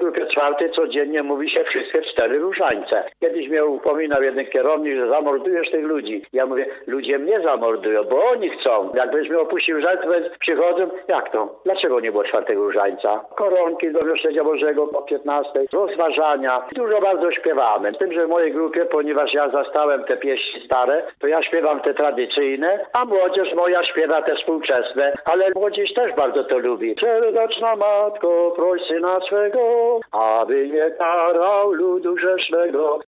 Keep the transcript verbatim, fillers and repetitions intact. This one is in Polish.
grupie czwartej codziennie mówi się wszystkie cztery różańce. Kiedyś mnie upominał jeden kierownik, że zamordujesz tych ludzi. Ja mówię, ludzie mnie zamordują, bo oni chcą. Jakbyś mnie opuścił różańce, przychodzą, jak to? Dlaczego nie było czwartego różańca? Koronki do Miłosierdzia Bożego po piętnastej, rozważania. Dużo bardzo śpiewamy. Z tym, że w mojej grupie, ponieważ ja zastałem te pieśni stare, to ja śpiewam te tradycyjne, a młodzież moja śpiewa te współczesne, ale młodzież też bardzo to lubi. Serdeczna Matko, proś Syna swego, aby nie karał ludu grzesznego.